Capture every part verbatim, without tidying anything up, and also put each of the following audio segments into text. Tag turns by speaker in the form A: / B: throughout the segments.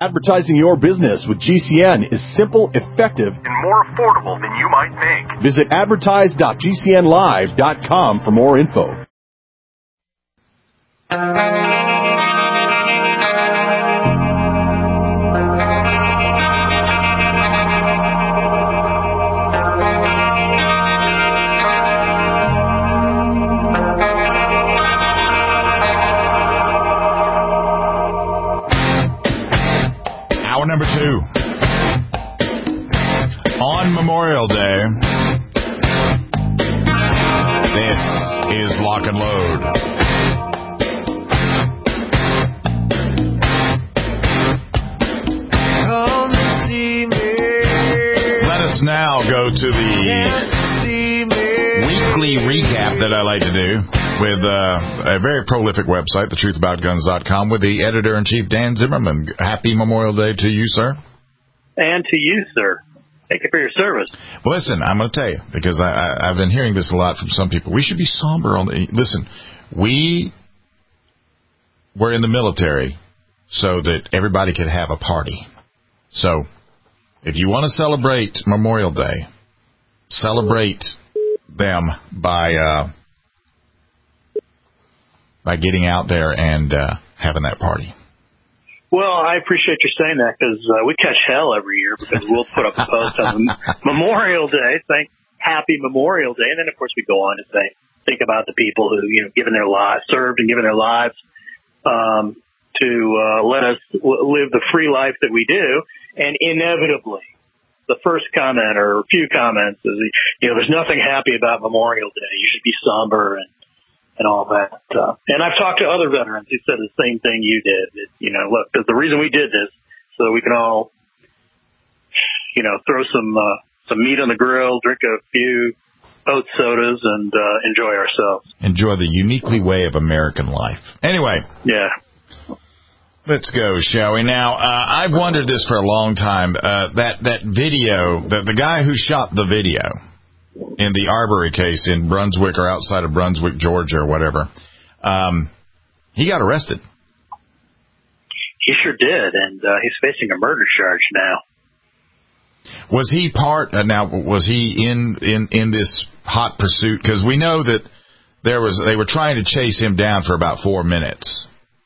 A: Advertising your business with G C N is simple, effective,
B: and more affordable than you might think.
A: Visit advertise dot g c n live dot com for more info.
C: Hour number two. On Memorial Day, this is Lock and Load.
D: Come and see me.
C: Let us now go to the weekly recap that I like to do with uh, a very prolific website, the truth about guns dot com, with the editor-in-chief, Dan Zimmerman. Happy Memorial Day to you, sir.
E: And to you, sir. Thank you for your service.
C: Well, listen, I'm going to tell you, because I, I, I've been hearing this a lot from some people. We should be somber on the... Listen, we were in the military so that everybody could have a party. So, if you want to celebrate Memorial Day, celebrate them by uh, by getting out there and uh, having that party.
E: Well, I appreciate you saying that, because uh, we catch hell every year because we'll put up a post on Memorial Day saying Happy Memorial Day, and then of course we go on to say think about the people who you know given their lives, served and given their lives um, to uh, let us w- live the free life that we do, and inevitably. The first comment or a few comments is, you know, there's nothing happy about Memorial Day. You should be somber and, and all that. Uh, and I've talked to other veterans who said the same thing you did. It, you know, look, the, the reason we did this so that we can all, you know, throw some uh, some meat on the grill, drink a few oat sodas, and uh, enjoy ourselves.
C: Enjoy the uniquely way of American life. Anyway.
E: Yeah.
C: Let's go, shall we? Now, uh, I've wondered this for a long time. Uh, that, that video, the, the guy who shot the video in the Arbery case in Brunswick or outside of Brunswick, Georgia or whatever, um, he got arrested.
E: He sure did, and uh, he's facing a murder charge now.
C: Was he part, uh, now, was he in, in, in this hot pursuit? Because we know that there was, they were trying to chase him down for about four minutes.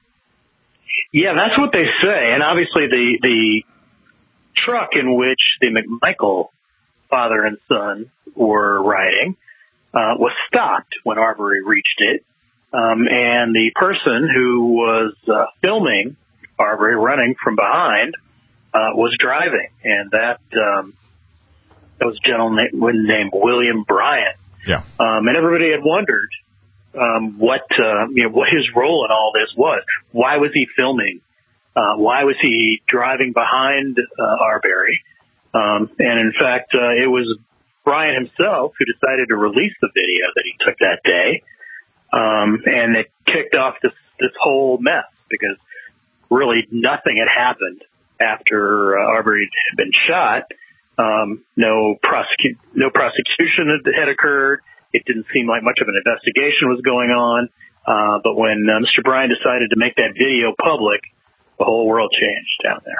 E: Yeah, that's what they say. And obviously the the truck in which the McMichael father and son were riding uh, was stopped when Arbery reached it. Um, and the person who was uh, filming Arbery running from behind uh, was driving. And that, um, that was a gentleman named William Bryant.
C: Yeah.
E: Um, and everybody had wondered Um, what uh, you know, what his role in all this was. Why was he filming? Uh, why was he driving behind uh, Arbery? Um, and in fact, uh, it was Brian himself who decided to release the video that he took that day, um, and it kicked off this this whole mess because really nothing had happened after uh, Arbery had been shot. Um, no prosecu- no prosecution had, had occurred. It didn't seem like much of an investigation was going on. Uh, but when uh, Mister Bryan decided to make that video public, the whole world changed down there.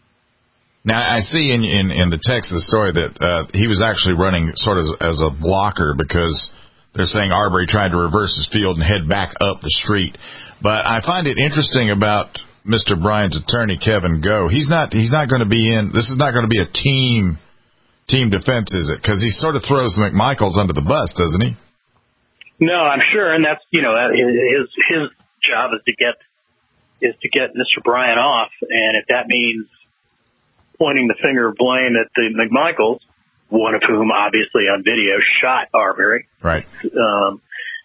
C: Now, I see in, in, in the text of the story that uh, he was actually running sort of as a blocker because they're saying Arbery tried to reverse his field and head back up the street. But I find it interesting about Mister Bryan's attorney, Kevin Go. He's not he's not going to be in – this is not going to be a team – Team defense, is it? Because he sort of throws the McMichaels under the bus, doesn't he?
E: No, I'm sure, and that's you know his his job is to get is to get Mister Bryan off, and if that means pointing the finger of blame at the McMichaels, one of whom obviously on video shot Arbery,
C: right?
E: Um,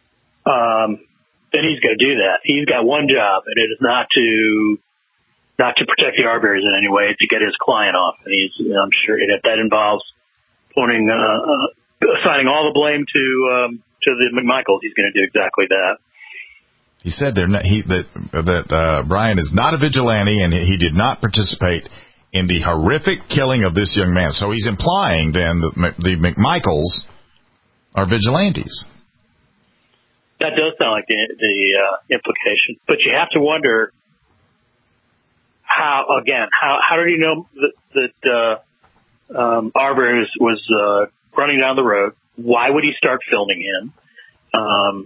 E: um, then he's going to do that. He's got one job, and it is not to not to protect the Arbery's in any way, to get his client off. And he's, I'm sure if that involves pointing, uh, uh, assigning all the blame to um, to the McMichaels, he's going to do exactly that.
C: He said there he, that that uh, Bryan is not a vigilante, and he did not participate in the horrific killing of this young man. So he's implying then that the McMichaels are vigilantes.
E: That does sound like the, the uh, implication, but you have to wonder how again? How how did he know that, that uh, um, Arbery was, was uh, running down the road? Why would he start filming him? Um,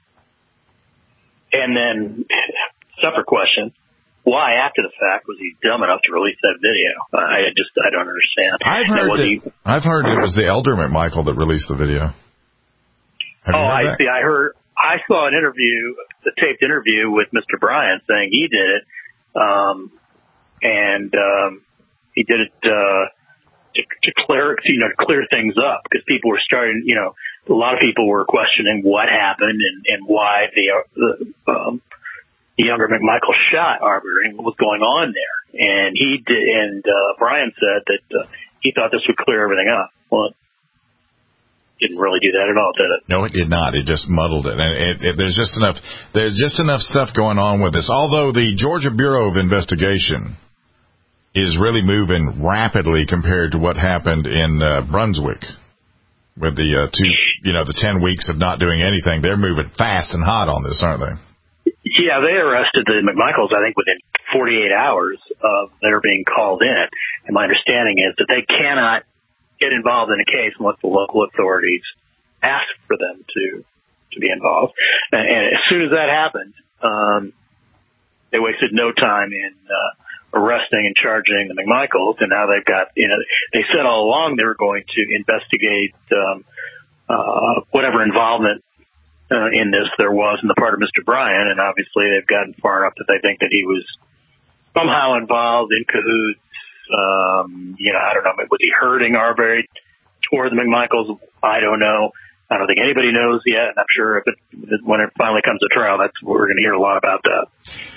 E: and then, separate question: why, after the fact, was he dumb enough to release that video? I just I don't understand.
C: I've heard
E: was
C: it,
E: he,
C: I've heard it was the elder McMichael that released the video. Have
E: oh,
C: you heard
E: I
C: that?
E: see. I heard. I saw an interview, the taped interview with Mister Bryan saying he did it, um, and um, he did it uh, to, to clear, you know, to clear things up because people were starting, you know, a lot of people were questioning what happened and, and why the, the um, the younger McMichael shot Arbery and what was going on there. And he did, and uh, Bryan said that uh, he thought this would clear everything up. Well, didn't really do that at all, did it?
C: No, it did not. It just muddled it. And it, it, there's just enough. There's just enough stuff going on with this. Although the Georgia Bureau of Investigation is really moving rapidly compared to what happened in uh, Brunswick, with the uh, two, you know, the ten weeks of not doing anything. They're moving fast and hot on this, aren't they?
E: Yeah, they arrested the McMichaels, I think, within forty-eight hours of their being called in. And my understanding is that they cannot get involved in a case unless the local authorities ask for them to to be involved. And, and as soon as that happened, um, they wasted no time in uh, arresting and charging the McMichaels. And now they've got, you know, they said all along they were going to investigate um, uh, whatever involvement uh, in this there was on the part of Mister Bryan. And obviously they've gotten far enough that they think that he was somehow involved in cahoots. Um, you know, I don't know. Was he hurting Arbery toward the McMichaels? I don't know. I don't think anybody knows yet. And I'm sure if it, when it finally comes to trial, that's we're going to hear a lot about that.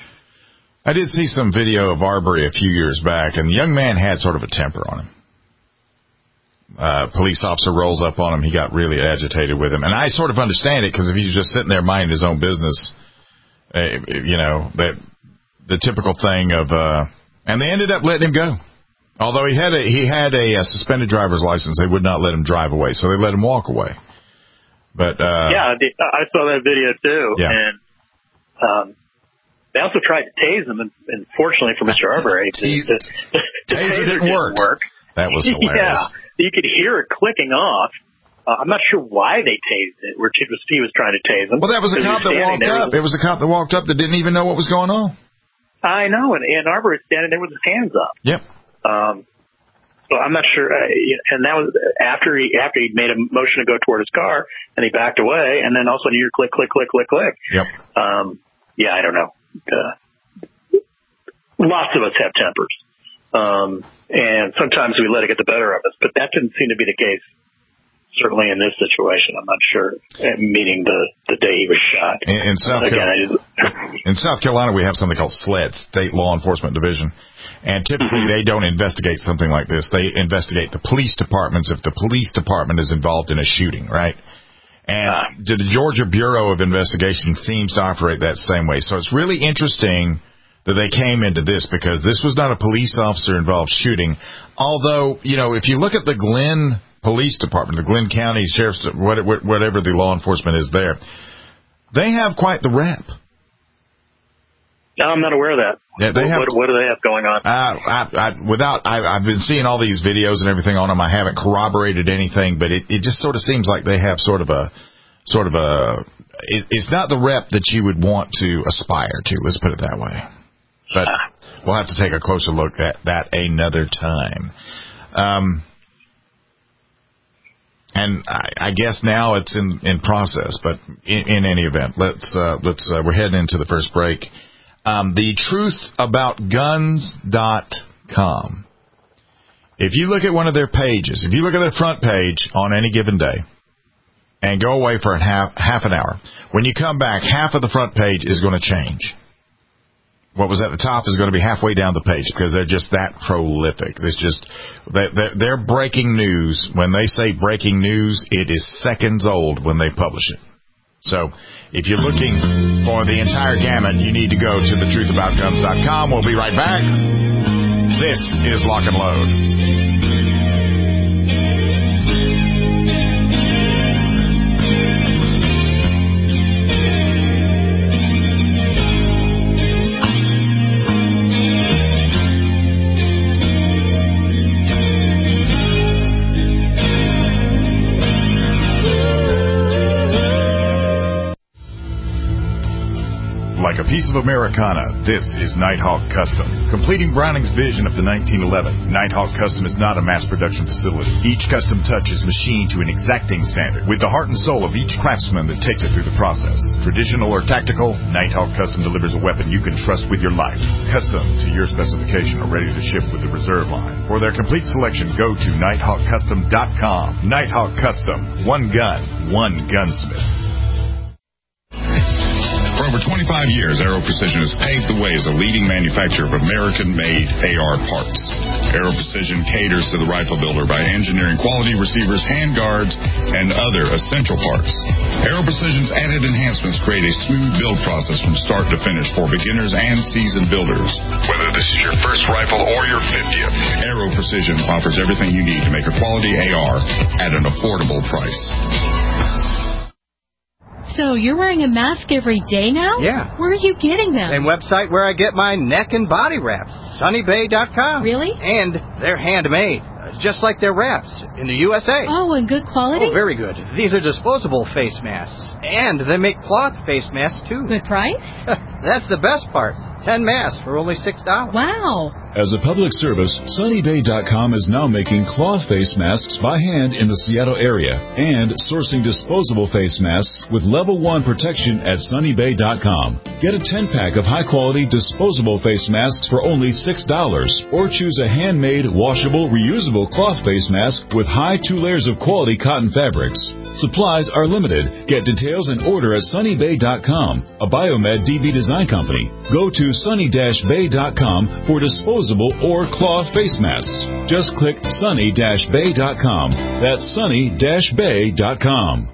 C: I did see some video of Arbery a few years back, and the young man had sort of a temper on him. Uh, police officer rolls up on him. He got really agitated with him. And I sort of understand it because if he's just sitting there minding his own business, uh, you know, that the typical thing of, uh, and they ended up letting him go. Although he had a he had a, a suspended driver's license, they would not let him drive away, so they let him walk away. But uh,
E: yeah, I saw that video too,
C: yeah.
E: and um, they also tried to tase him, and, and fortunately for Mister Arbery, the, the, the, the taser didn't, didn't work. work.
C: That was hilarious.
E: Yeah, you could hear it clicking off. Uh, I'm not sure why they tased it. Where he was, he was trying to tase him.
C: Well, that was a cop that walked up. It was a cop that walked up that didn't even know what was going on.
E: I know, and, and Arbery was standing there with his hands up.
C: Yep.
E: Um, so I'm not sure, uh, and that was after he after he made a motion to go toward his car, and he backed away, and then all of a sudden you hear click, click, click, click, click.
C: Yep.
E: Um, yeah, I don't know. Uh, lots of us have tempers, um, and sometimes we let it get the better of us, but that didn't seem to be the case. Certainly in this situation, I'm not sure. Meaning the, the day he was shot.
C: In, in South
E: Again,
C: Carolina, in South Carolina, we have something called SLED, State Law Enforcement Division, and typically they don't investigate something like this. They investigate the police departments if the police department is involved in a shooting, right? And uh, the Georgia Bureau of Investigation seems to operate that same way. So it's really interesting that they came into this because this was not a police officer involved shooting. Although, you know, if you look at the Glenn Police Department, the Glenn County Sheriff's, whatever the law enforcement is there, they have quite the rep.
E: No, I'm not aware of that.
C: Yeah, they
E: what,
C: have,
E: what, what do they have going on?
C: Uh, I, I, without, I, I've been seeing all these videos and everything on them. I haven't corroborated anything, but it, it just sort of seems like they have sort of a, sort of a. It, it's not the rep that you would want to aspire to. Let's put it that way. But we'll have to take a closer look at that another time. Um. And I, I guess now it's in, in process, but in, in any event, let's uh, let's uh, we're heading into the first break. Um, the truth about guns dot com. If you look at one of their pages, if you look at their front page on any given day, and go away for a half half an hour, when you come back, half of the front page is going to change. What was at the top is going to be halfway down the page because they're just that prolific. It's just they're, they're breaking news. When they say breaking news, it is seconds old when they publish it. So if you're looking for the entire gamut, you need to go to the truth about guns dot com. We'll be right back. This is Lock and Load. piece of Americana, this is Nighthawk Custom. Completing Browning's vision of the nineteen eleven, Nighthawk Custom is not a mass production facility. Each custom touch is machined to an exacting standard, with the heart and soul of each craftsman that takes it through the process. Traditional or tactical, Nighthawk Custom delivers a weapon you can trust with your life. Custom to your specification or ready to ship with the reserve line. For their complete selection, go to nighthawk custom dot com. Nighthawk Custom. One gun, one gunsmith.
F: For over twenty-five years, Aero Precision has paved the way as a leading manufacturer of American-made A R parts. Aero Precision caters to the rifle builder by engineering quality receivers, handguards, and other essential parts. Aero Precision's added enhancements create a smooth build process from start to finish for beginners and seasoned builders. Whether this is your first rifle or your fiftieth, Aero Precision offers everything you need to make a quality A R at an affordable price.
G: So you're wearing a mask every day now?
H: Yeah.
G: Where are you getting them?
H: Same website where I get my neck and body wraps, sunny bay dot com.
G: Really?
H: And they're handmade, uh, just like their wraps in the U S A.
G: Oh, and good quality?
H: Oh, very good. These are disposable face masks. And they make cloth face masks, too.
G: Good price?
H: That's the best part. Ten masks for only six dollars.
G: Wow.
I: As a public service, sunny bay dot com is now making cloth face masks by hand in the Seattle area and sourcing disposable face masks with level one protection at sunny bay dot com. Get a ten-pack of high-quality disposable face masks for only six dollars or choose a handmade, washable, reusable cloth face mask with high two layers of quality cotton fabrics. Supplies are limited. Get details and order at sunny bay dot com, a Biomed D B design company. Go to sunny bay dot com for disposable or cloth face masks. Just click sunny bay dot com. That's sunny bay dot com.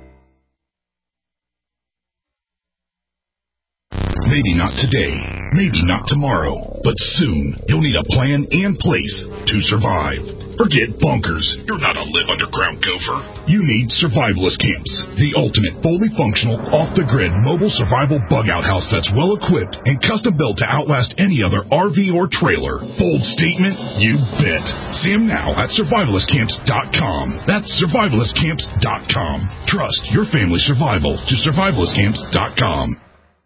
F: Maybe not today, maybe not tomorrow, but soon you'll need a plan and place to survive. Forget bunkers. You're not a live underground gopher. You need survivalist camps, the ultimate fully functional, off-the-grid mobile survival bug-out house that's well-equipped and custom-built to outlast any other R V or trailer. Bold statement? You bet. See them now at survivalist camps dot com. That's survivalist camps dot com. Trust your family's survival to survivalist camps dot com.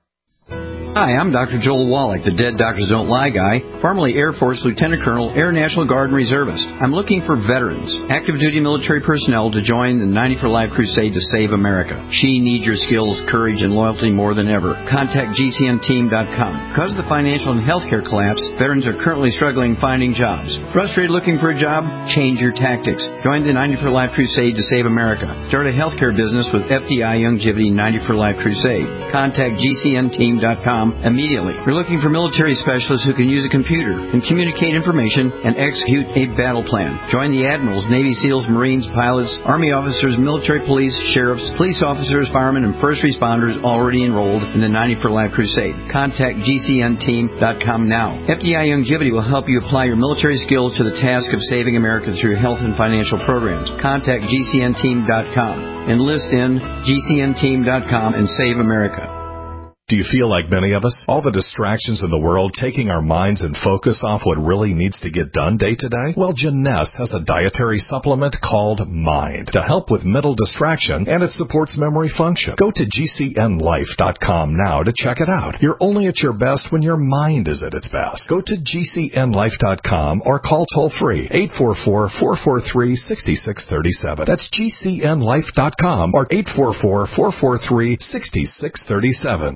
J: Hi, I'm Doctor Joel Wallach, the Dead Doctors Don't Lie guy, formerly Air Force Lieutenant Colonel, Air National Guard and Reservist. I'm looking for veterans, active duty military personnel to join the ninety for Life crusade to save America. She needs your skills, courage, and loyalty more than ever. Contact G C N team dot com. Because of the financial and healthcare collapse, veterans are currently struggling finding jobs. Frustrated looking for a job? Change your tactics. Join the ninety for Life crusade to save America. Start a healthcare business with F D I Youngevity ninety for Life crusade. Contact G C N team dot com immediately. We're looking for military specialists who can use a computer and communicate information and execute a battle plan. Join the admirals, Navy SEALs, Marines, pilots, Army officers, military police, sheriffs, police officers, firemen, and first responders already enrolled in the ninety for Life crusade. Contact G C N team dot com now. F D I Youngevity will help you apply your military skills to the task of saving America through health and financial programs. Contact G C N team dot com. Enlist in G C N team dot com and save America.
K: Do you feel like many of us? All the distractions in the world taking our minds and focus off what really needs to get done day to day? Well, Jeunesse has a dietary supplement called Mind to help with mental distraction, and it supports memory function. Go to G C N life dot com now to check it out. You're only at your best when your mind is at its best. Go to G C N life dot com or call toll-free eight four four, four four three, six six three seven. That's G C N life dot com or eight four four, four four three, six six three seven.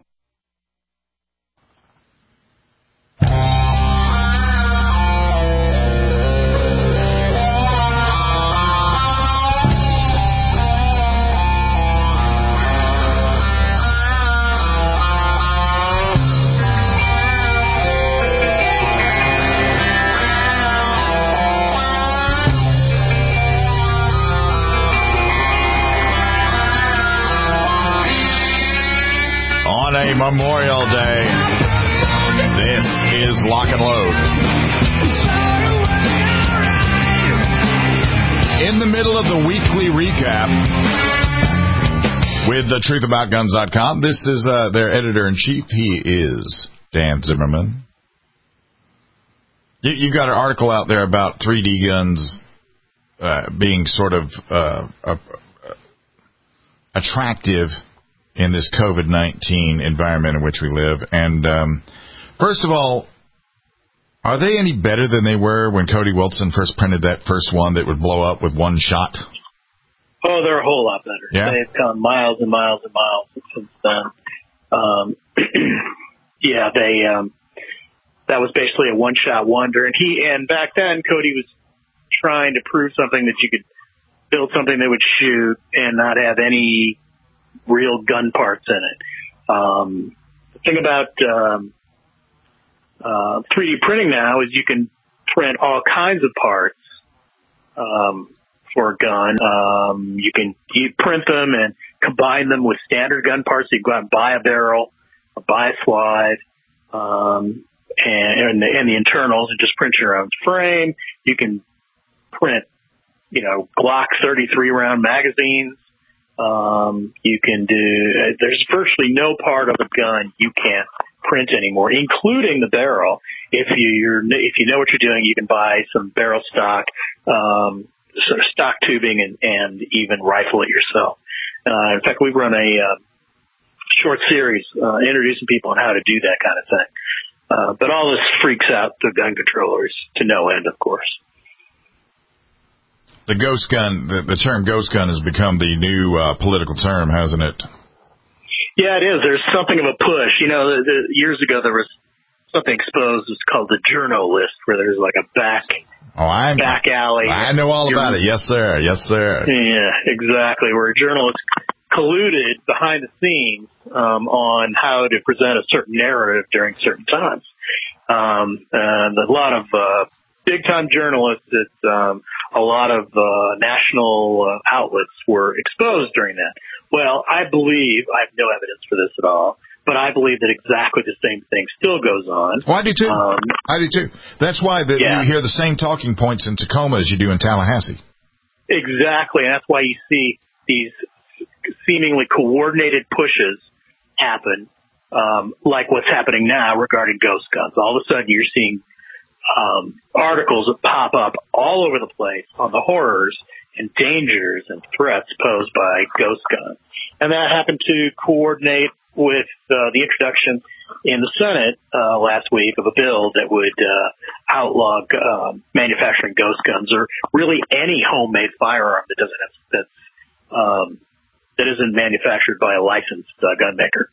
C: On a Memorial Day, this is Lock and Load. In the middle of the weekly recap with the truth about guns dot com, this is uh, their editor-in-chief. He is Dan Zimmerman. You, you got an article out there about three D guns uh, being sort of uh, uh, attractive in this COVID nineteen environment in which we live. And um, first of all, are they any better than they were when Cody Wilson first printed that first one that would blow up with one shot?
E: Oh, they're a whole lot better.
C: Yeah.
E: They've come miles and miles and miles since then. Um, yeah, they um, that was basically a one-shot wonder. And he and back then, Cody was trying to prove something that you could build something that would shoot and not have any real gun parts in it. Um, the thing about um, uh, three D printing now is you can print all kinds of parts um, for a gun. Um, you can you print them and combine them with standard gun parts. So you go out and buy a barrel or buy a slide um, and, and, the, and the internals and just print your own frame. You can print, you know, Glock thirty-three round magazines. Um, you can do, uh, there's virtually no part of the gun you can't print anymore, including the barrel. If you're, if you know what you're doing, you can buy some barrel stock, um, sort of stock tubing and, and even rifle it yourself. Uh, in fact, we've run a, uh, short series, uh, introducing people on how to do that kind of thing. Uh, but all this freaks out the gun controllers to no end, of course.
C: The ghost gun, the, the term ghost gun has become the new uh, political term, hasn't it?
E: Yeah, it is. There's something of a push. You know, the, the, years ago there was something exposed. It's called the journo list, where there's like a back
C: oh, I'm,
E: back alley.
C: I know all about it. Yes, sir. Yes, sir.
E: Yeah, exactly. Where journalists colluded behind the scenes um, on how to present a certain narrative during certain times. Um, and a lot of uh, big-time journalists at um, a lot of uh, national uh, outlets were exposed during that. Well, I believe, I have no evidence for this at all, but I believe that exactly the same thing still goes on.
C: Well, I do too.
E: Um,
C: I do too. That's why the,
E: yeah.
C: you hear the same talking points in Tacoma as you do in Tallahassee.
E: Exactly, and that's why you see these seemingly coordinated pushes happen, um, like what's happening now regarding ghost guns. All of a sudden, you're seeing um, articles that pop up all over the place on the horrors and dangers and threats posed by ghost guns. And that happened to coordinate with uh, the introduction in the Senate uh, last week of a bill that would uh, outlaw uh, manufacturing ghost guns, or really any homemade firearm that doesn't have that's um, that isn't manufactured by a licensed uh, gun maker.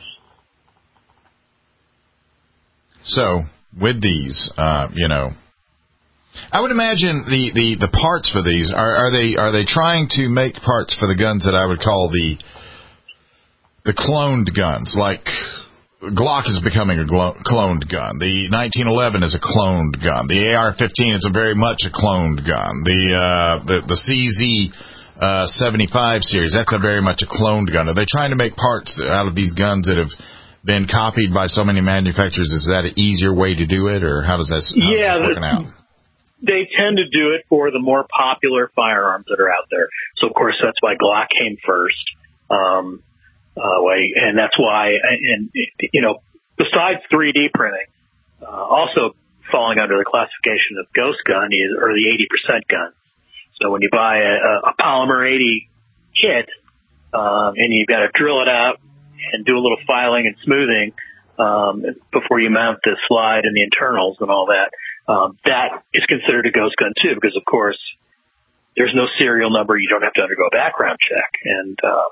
C: So with these, uh, you know, I would imagine the, the, the parts for these are, are they are they trying to make parts for the guns that I would call the the cloned guns, like Glock is becoming a glo- cloned gun. The nineteen eleven is a cloned gun. The A R fifteen is a very much a cloned gun. The uh, the the C Z uh, seventy-five series, that's a very much a cloned gun. Are they trying to make parts out of these guns that have been copied by so many manufacturers? Is that an easier way to do it, or how does that, how
E: yeah,
C: is that working out?
E: They tend to do it for the more popular firearms that are out there. So, of course, that's why Glock came first. Um, uh, and that's why, and you know, besides three D printing, uh, also falling under the classification of ghost gun is, or the eighty percent gun. So when you buy a, a polymer eighty kit, um, and you've got to drill it out and do a little filing and smoothing um, before you mount the slide and the internals and all that, um, that is considered a ghost gun too, because of course there's no serial number. You don't have to undergo a background check. And uh,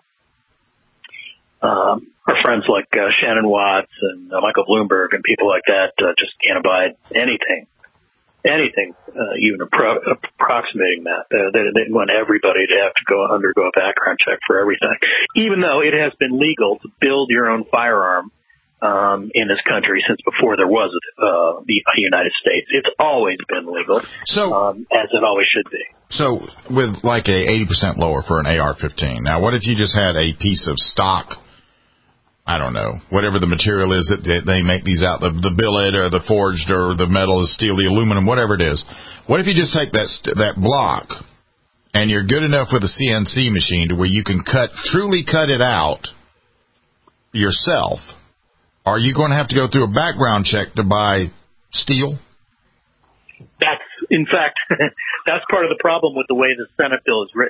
E: um, our friends like uh, Shannon Watts and uh, Michael Bloomberg and people like that uh, just can't abide anything, anything uh, even appro- approximating that. Uh, they, they want everybody to have to go undergo a background check for everything, even though it has been legal to build your own firearm um, in this country since before there was uh, the United States. It's always been legal,
C: so
E: um, as it always should be.
C: So with like a eighty percent lower for an A R fifteen, now what if you just had a piece of stock, I don't know, whatever the material is that they make these out, the, the billet or the forged or the metal, the steel, the aluminum, whatever it is. What if you just take that that block and you're good enough with a C N C machine to where you can cut, truly cut it out yourself? Are you going to have to go through a background check to buy steel?
E: That's, in fact, that's part of the problem with the way the Senate bill is written,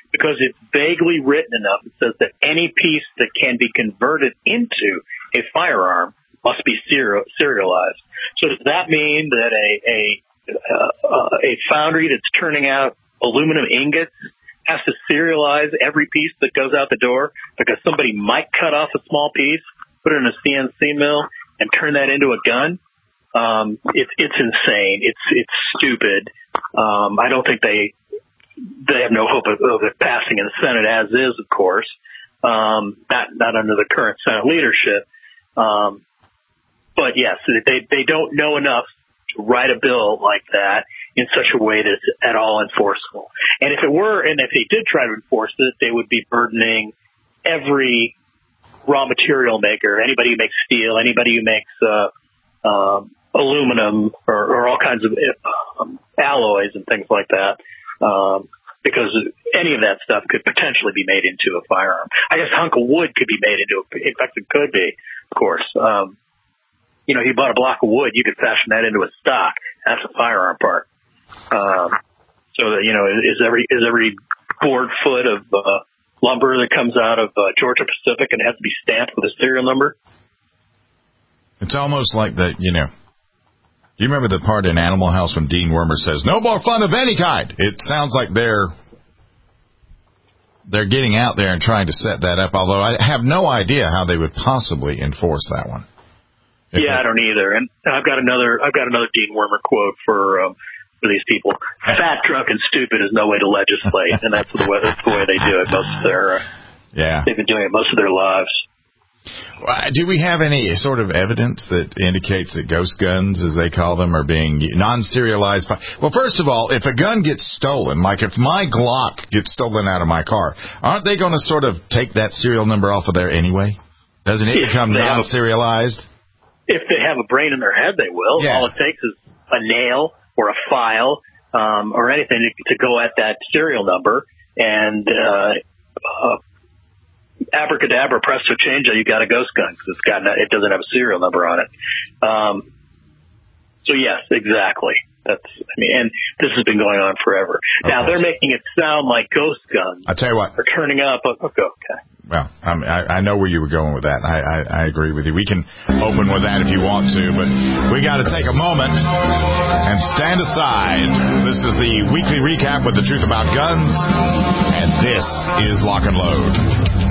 E: because it's vaguely written enough. It says that any piece that can be converted into a firearm must be serial, serialized. So does that mean that a a uh, a foundry that's turning out aluminum ingots has to serialize every piece that goes out the door because somebody might cut off a small piece, put it in a C N C mill, and turn that into a gun? Um, it's it's insane. It's it's stupid. Um, I don't think they they have no hope of, of it passing in the Senate as is, of course. Um, not not under the current Senate leadership. Um, but yes, they they don't know enough to write a bill like that in such a way that it's at all enforceable. And if it were, and if they did try to enforce it, they would be burdening every raw material maker, anybody who makes steel, anybody who makes uh, um, aluminum or, or all kinds of um, alloys and things like that, um, because any of that stuff could potentially be made into a firearm. I guess a hunk of wood could be made into a, in fact, it could be, of course. Um, you know, you bought a block of wood, you could fashion that into a stock. That's a firearm part. Um, so that, you know, is every, is every board foot of, uh, lumber that comes out of uh, Georgia Pacific and has to be stamped with a serial number?
C: It's almost like that, you know. You remember the part in Animal House when Dean Wormer says, "No more fun of any kind"? It sounds like they're they're getting out there and trying to set that up, although I have no idea how they would possibly enforce that one.
E: If yeah, I don't either. And I've got another I've got another Dean Wormer quote for um, for these people. Fat, drunk, and stupid is no way to legislate, and that's the way that's the way they do it most of their uh,
C: yeah.
E: They've been doing it most of their lives.
C: Do we have any sort of evidence that indicates that ghost guns, as they call them, are being non-serialized? Well, first of all, if a gun gets stolen, like if my Glock gets stolen out of my car, aren't they going to sort of take that serial number off of there anyway? Doesn't it
E: If
C: become
E: they have a-
C: non-serialized?
E: If they have a brain in their head, they will.
C: Yeah.
E: All it takes is a nail or a file um, or anything to, to go at that serial number, and uh, uh, abracadabra, presto change, you got a ghost gun because it's got it doesn't have a serial number on it. Um, so yes, exactly. That's I mean, and this has been going on forever. Okay. Now they're making it sound like ghost guns.
C: I tell you what,
E: are turning up. Okay. okay.
C: Well, I'm, I, I know where you were going with that. I, I, I agree with you. We can open with that if you want to, but we got to take a moment and stand aside. This is the weekly recap with the truth about guns, and this is Lock and Load.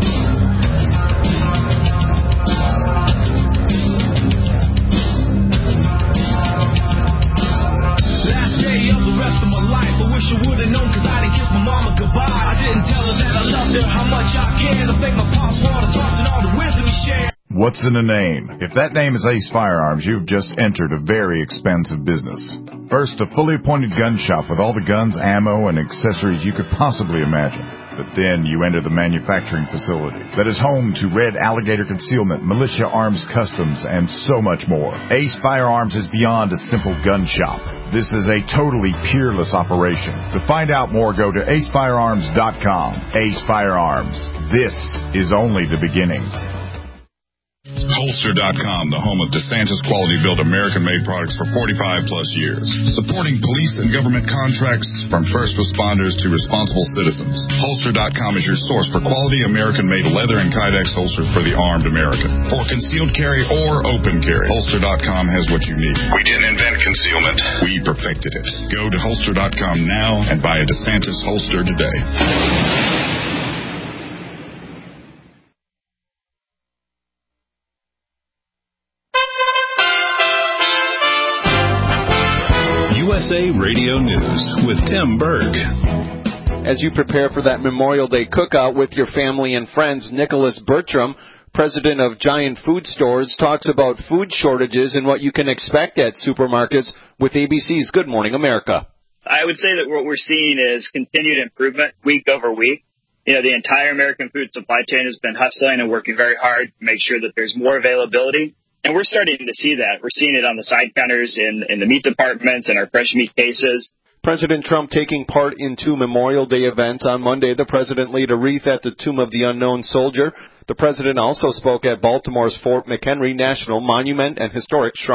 L: What's in a name? If that name is Ace Firearms, you've just entered a very expensive business. First, a fully appointed gun shop with all the guns, ammo, and accessories you could possibly imagine. But then you enter the manufacturing facility that is home to Red Alligator Concealment, Militia Arms Customs, and so much more. Ace Firearms is beyond a simple gun shop. This is a totally peerless operation. To find out more, go to ace firearms dot com. Ace Firearms. This is only the beginning.
F: Holster dot com, the home of DeSantis quality built American-made products for forty-five plus years. Supporting police and government contracts from first responders to responsible citizens. Holster dot com is your source for quality American-made leather and Kydex holsters for the armed American. For concealed carry or open carry, Holster dot com has what you need. We didn't invent concealment. We perfected it. Go to Holster dot com now and buy a DeSantis holster today.
I: U S A Radio News with Tim Berg.
M: As you prepare for that Memorial Day cookout with your family and friends, Nicholas Bertram, president of Giant Food Stores, talks about food shortages and what you can expect at supermarkets with A B C's Good Morning America.
N: I would say that what we're seeing is continued improvement week over week. You know, the entire American food supply chain has been hustling and working very hard to make sure that there's more availability. And we're starting to see that. We're seeing it on the side counters in, in the meat departments and our fresh meat cases.
M: President Trump taking part in two Memorial Day events. On Monday, the president laid a wreath at the Tomb of the Unknown Soldier. The president also spoke at Baltimore's Fort McHenry National Monument and Historic Shrine.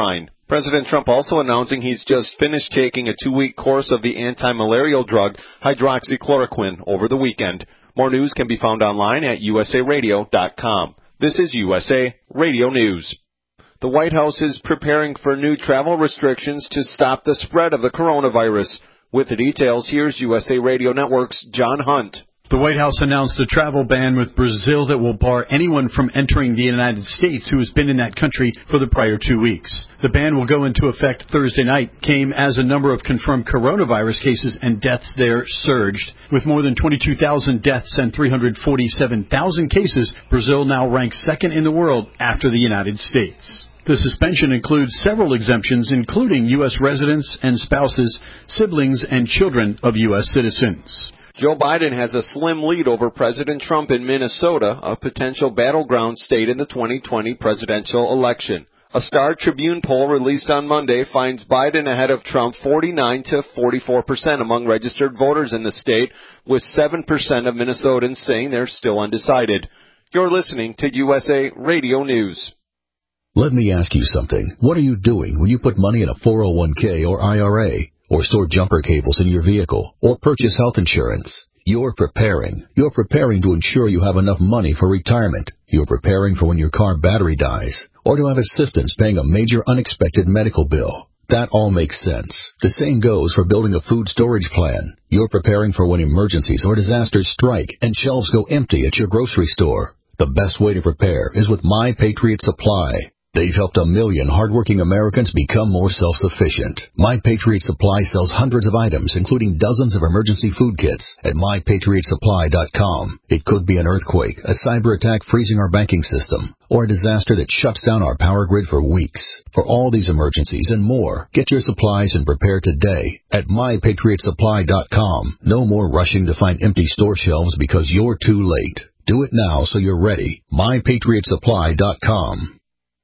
M: President Trump also announcing he's just finished taking a two-week course of the anti-malarial drug hydroxychloroquine over the weekend. More news can be found online at u s a radio dot com. This is U S A Radio News. The White House is preparing for new travel restrictions to stop the spread of the coronavirus. With the details, here's U S A Radio Network's John Hunt.
O: The White House announced a travel ban with Brazil that will bar anyone from entering the United States who has been in that country for the prior two weeks. The ban will go into effect Thursday night, came as a number of confirmed coronavirus cases and deaths there surged. With more than twenty-two thousand deaths and three hundred forty-seven thousand cases, Brazil now ranks second in the world after the United States. The suspension includes several exemptions, including U S residents and spouses, siblings, and children of U S citizens.
M: Joe Biden has a slim lead over President Trump in Minnesota, a potential battleground state in the twenty twenty presidential election. A Star Tribune poll released on Monday finds Biden ahead of Trump forty-nine to forty-four percent among registered voters in the state, with seven percent of Minnesotans saying they're still undecided. You're listening to U S A Radio News.
P: Let me ask you something. What are you doing when you put money in a four oh one k or I R A? Or store jumper cables in your vehicle, or purchase health insurance? You're preparing. You're preparing to ensure you have enough money for retirement. You're preparing for when your car battery dies, or to have assistance paying a major unexpected medical bill. That all makes sense. The same goes for building a food storage plan. You're preparing for when emergencies or disasters strike and shelves go empty at your grocery store. The best way to prepare is with My Patriot Supply. They've helped a million hardworking Americans become more self-sufficient. My Patriot Supply sells hundreds of items, including dozens of emergency food kits at my patriot supply dot com. It could be an earthquake, a cyber attack freezing our banking system, or a disaster that shuts down our power grid for weeks. For all these emergencies and more, get your supplies and prepare today at my patriot supply dot com. No more rushing to find empty store shelves because you're too late. Do it now so you're ready. my patriot supply dot com.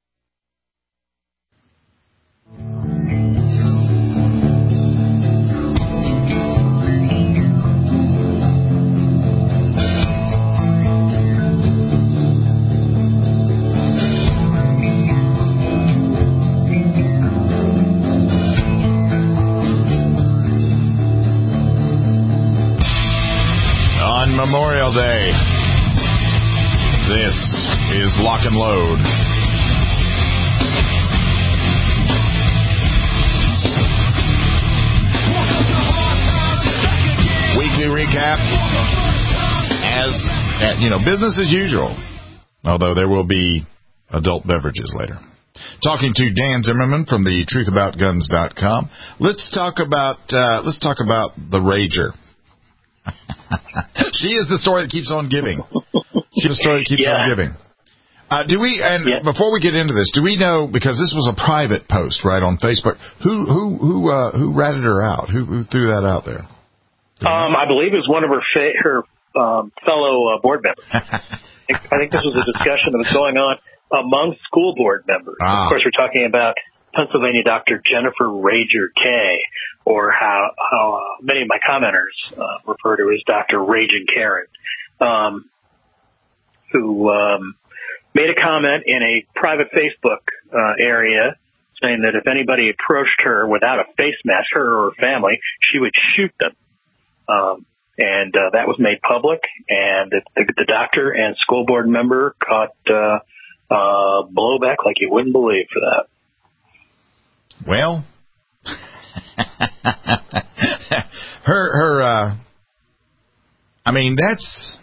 C: On Memorial Day, this is Lock and Load. Weekly recap as, uh, you know, business as usual, although there will be adult beverages later. Talking to Dan Zimmerman from the truth about guns dot com. Let's talk about uh, let's talk about the Rager. She is the story that keeps on giving. She's the story that keeps yeah. on giving. Uh, do we? And yeah. before we get into this, do we know, because this was a private post right on Facebook, who who who uh, who ratted her out? Who, who threw that out there?
E: Um, I believe it was one of her fa- her um, fellow uh, board members. I think this was a discussion that was going on among school board members. Ah. Of course, we're talking about Pennsylvania Doctor Jennifer Rager Kay, or how, how uh, many of my commenters uh, refer to as Doctor Raging Karen, um, who um, made a comment in a private Facebook uh, area saying that if anybody approached her without a face mask, her or her family, she would shoot them. Um, and uh, that was made public, and the, the, the doctor and school board member caught uh, uh, blowback like you wouldn't believe for that.
C: Well, her, her, uh, I mean, that's,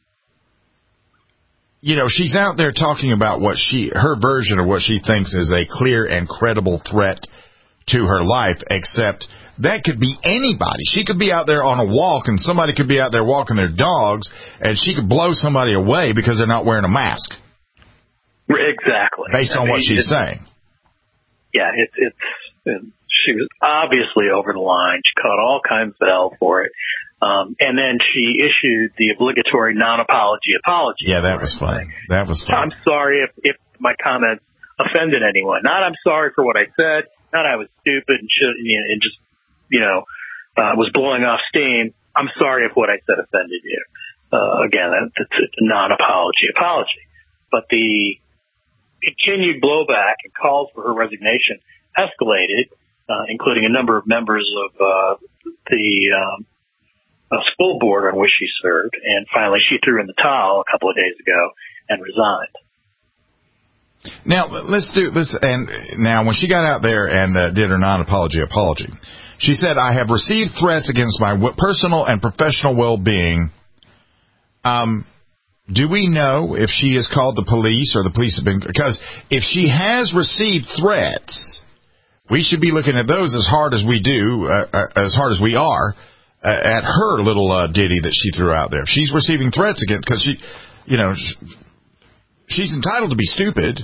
C: you know, she's out there talking about what she, her version of what she thinks is a clear and credible threat to her life, except that could be anybody. She could be out there on a walk, and somebody could be out there walking their dogs, and she could blow somebody away because they're not wearing a mask.
E: Exactly.
C: Based on I mean, what she's saying.
E: Yeah, it's, it's, it, she was obviously over the line. She caught all kinds of hell for it. Um, and then she issued the obligatory non-apology apology.
C: Yeah, that was funny. That was funny.
E: I'm sorry if, if my comments offended anyone. Not I'm sorry for what I said. Not I was stupid and should, and just, you know, uh, was blowing off steam. I'm sorry if what I said offended you. Uh, again, that's a non-apology apology. But the continued blowback and calls for her resignation escalated, uh, including a number of members of uh, the um, uh, school board on which she served. And finally, she threw in the towel a couple of days ago and resigned.
C: Now, let's do this. And now, when she got out there and uh, did her non-apology apology, she said, I have received threats against my personal and professional well-being. Um, do we know if she has called the police or the police have been... Because if she has received threats, we should be looking at those as hard as we do, uh, uh, as hard as we are, uh, at her little uh, ditty that she threw out there. If she's receiving threats against... Because she, you know... She, She's entitled to be stupid.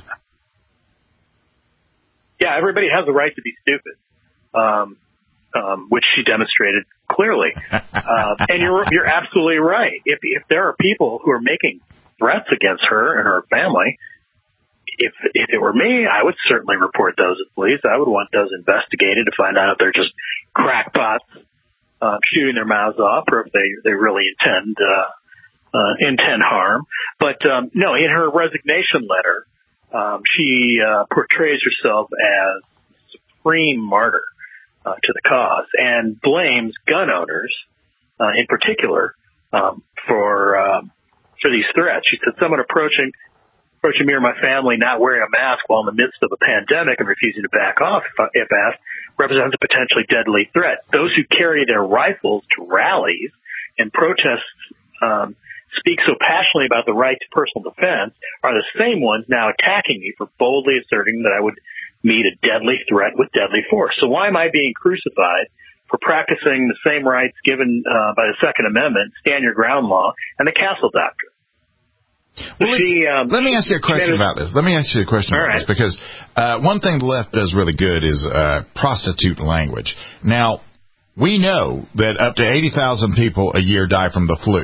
E: Yeah, everybody has the right to be stupid, um, um, which she demonstrated clearly. Uh, and you're you're absolutely right. If if there are people who are making threats against her and her family, if if it were me, I would certainly report those to the police. I would want those investigated to find out if they're just crackpots uh, shooting their mouths off, or if they they really intend. Uh, Uh, intend harm. But, um, no, in her resignation letter, um, she uh, portrays herself as supreme martyr uh, to the cause and blames gun owners uh, in particular um, for um, for these threats. She said, someone approaching approaching me or my family not wearing a mask while in the midst of a pandemic and refusing to back off if asked represents a potentially deadly threat. Those who carry their rifles to rallies and protests um, speak so passionately about the right to personal defense are the same ones now attacking me for boldly asserting that I would meet a deadly threat with deadly force. So why am I being crucified for practicing the same rights given uh, by the Second Amendment, stand your ground law, and the Castle Doctrine?
C: Well, she, um, let me ask you a question about this. Let me ask you a question about right. this, because uh, one thing the left does really good is uh, prostitute language. Now, we know that up to eighty thousand people a year die from the flu.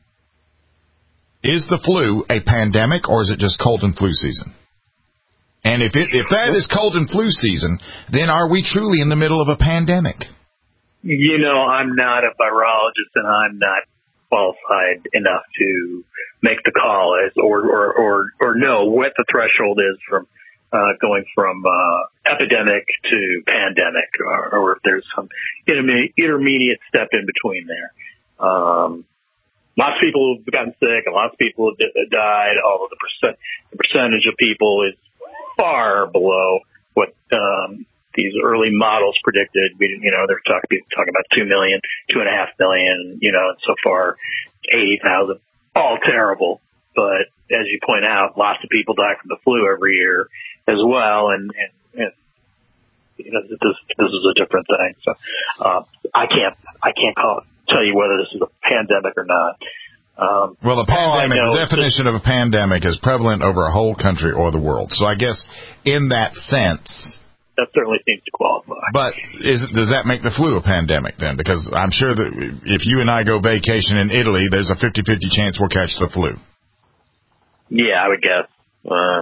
C: Is the flu a pandemic, or is it just cold and flu season? And if it, if that is cold and flu season, then are we truly in the middle of a pandemic?
E: You know, I'm not a virologist, and I'm not qualified enough to make the call as or or or, or know what the threshold is from uh, going from uh, epidemic to pandemic, or, or if there's some intermediate, intermediate step in between there. Um, Lots of people have gotten sick, and lots of people have died. Although the percent, the percentage of people is far below what um, these early models predicted. We, you know, they're talking people talking about two million, two and a half million. You know, and so far eighty thousand. All terrible, but as you point out, lots of people die from the flu every year as well, and, and, and you know, this this is a different thing. So uh, I can't I can't call it. Tell you whether this is a pandemic or not. Um,
C: well, a pandemic, the definition of a pandemic is prevalent over a whole country or the world. So I guess in that sense...
E: That certainly seems to qualify.
C: But is, does that make the flu a pandemic then? Because I'm sure that if you and I go vacation in Italy, there's a fifty-fifty chance we'll catch the flu.
E: Yeah, I would guess. Um,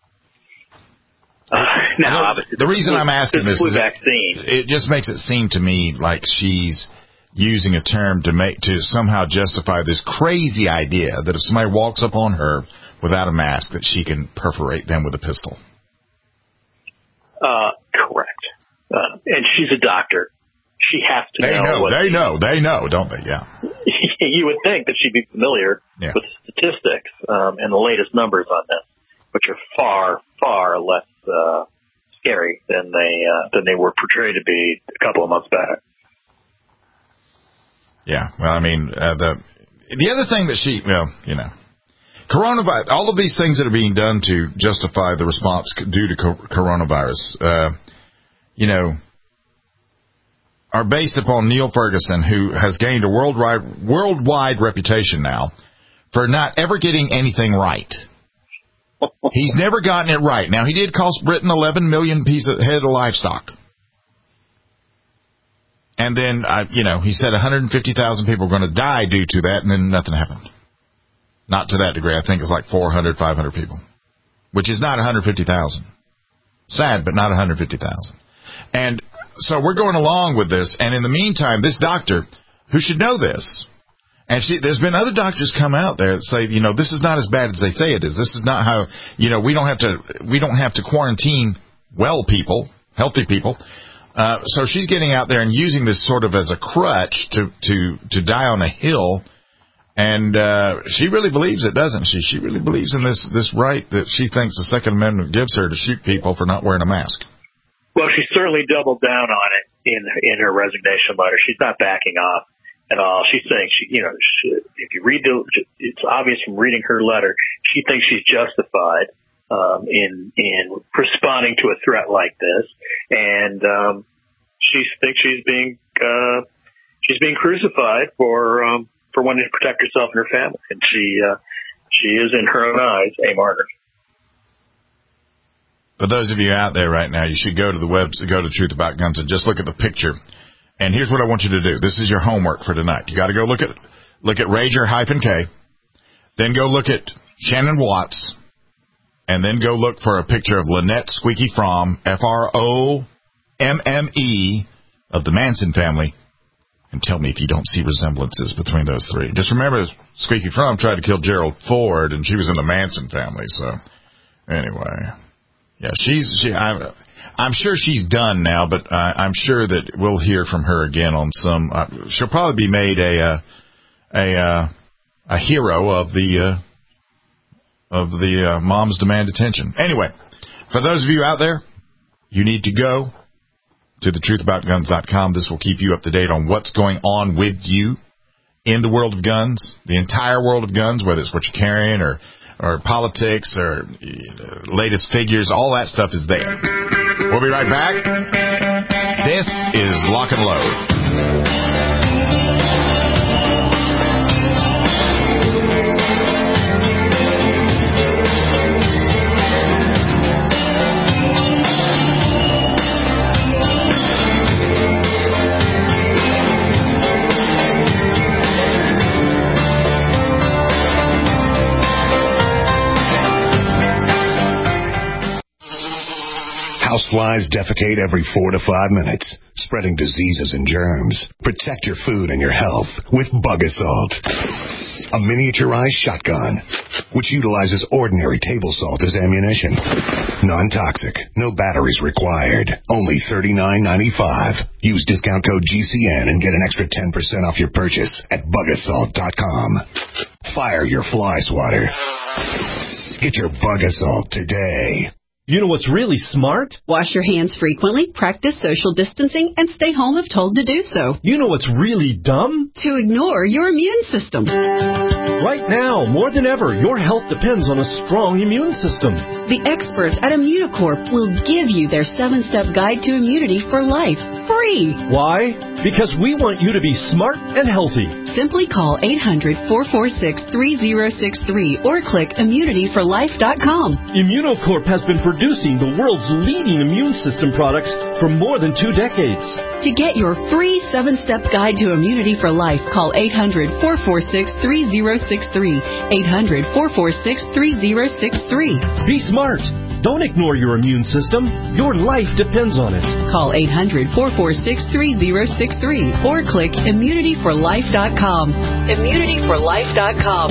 E: uh, now,
C: the, the reason
E: flu,
C: I'm asking this
E: flu
C: is
E: vaccine.
C: It, it just makes it seem to me like she's using a term to make to somehow justify this crazy idea that if somebody walks up on her without a mask, that she can perforate them with a pistol.
E: Uh, correct. Uh, and she's a doctor. She has to
C: they
E: know.
C: know
E: what
C: they know. They know, don't they? Yeah.
E: You would think that she'd be familiar
C: yeah.
E: with statistics um, and the latest numbers on this, which are far, far less uh, scary than they uh, than they were portrayed to be a couple of months back.
C: Yeah, well, I mean, uh, the the other thing that she, well, you know, coronavirus, all of these things that are being done to justify the response due to co- coronavirus, uh, you know, are based upon Neil Ferguson, who has gained a worldwide worldwide reputation now for not ever getting anything right. He's never gotten it right. Now, he did cost Britain eleven million piece of head of livestock. And then, uh, you know, he said one hundred fifty thousand people were going to die due to that, and then nothing happened. Not to that degree. I think it's like four hundred, five hundred people, which is not one hundred fifty thousand. Sad, but not one hundred fifty thousand. And so we're going along with this, and in the meantime, this doctor, who should know this, and she, there's been other doctors come out there that say, you know, this is not as bad as they say it is. This is not how, you know, we don't have to, we don't have to quarantine well people. healthy people. Uh, so she's getting out there and using this sort of as a crutch to, to, to die on a hill. And uh, she really believes it, doesn't she? She really believes in this, this right that she thinks the Second Amendment gives her to shoot people for not wearing a mask.
E: Well, she certainly doubled down on it in in her resignation letter. She's not backing off at all. She's saying, she, you know, she, if you read the, it's obvious from reading her letter, she thinks she's justified um, in in responding to a threat like this, and um, she thinks she's being uh, she's being crucified for um, for wanting to protect herself and her family, and she uh, she is, in her own eyes, a martyr.
C: For those of you out there right now, you should go to the web, go to Truth About Guns and just look at the picture. And here's what I want you to do. This is your homework for tonight. You got to go look at look at Rager hyphen K, then go look at Shannon Watts, and then go look for a picture of Lynette Squeaky Fromme, F R O M M E, of the Manson family, and tell me if you don't see resemblances between those three. Just remember, Squeaky Fromme tried to kill Gerald Ford, and she was in the Manson family. So anyway. Yeah, she's. She, I'm, I'm sure she's done now, but uh, I'm sure that we'll hear from her again on some. Uh, she'll probably be made a uh, a uh, a hero of the uh, of the uh, Moms Demand Attention. Anyway, for those of you out there, you need to go to the truth about guns dot com. This will keep you up to date on what's going on with you in the world of guns, the entire world of guns, whether it's what you're carrying or. or politics, or uh, latest figures, all that stuff is there. We'll be right back. This is Lock and Load.
Q: Houseflies defecate every four to five minutes, spreading diseases and germs. Protect your food and your health with Bug Assault, a miniaturized shotgun which utilizes ordinary table salt as ammunition. Non-toxic, no batteries required. Only thirty-nine ninety-five. Use discount code G C N and get an extra ten percent off your purchase at bug assault dot com. Fire your fly swatter. Get your Bug Assault today.
R: You know what's really smart?
S: Wash your hands frequently, practice social distancing, and stay home if told to do so.
R: You know what's really dumb?
S: To ignore your immune system.
R: Right now, more than ever, your health depends on a strong immune system.
S: The experts at Immunocorp will give you their seven-step guide to immunity for life, free.
R: Why? Because we want you to be smart and healthy.
S: Simply call eight hundred, four four six, three zero six three or click immunity for life dot com.
R: Immunocorp has been producing the world's leading immune system products for more than two decades.
S: To get your free seven-step guide to immunity for life, call eight hundred, four four six, three zero six three. eight hundred, four four six, three zero six three.
R: Be smart. Don't ignore your immune system. Your life depends on it.
S: Call eight hundred, four four six, three zero six three or click immunity for life dot com. immunity for life dot com.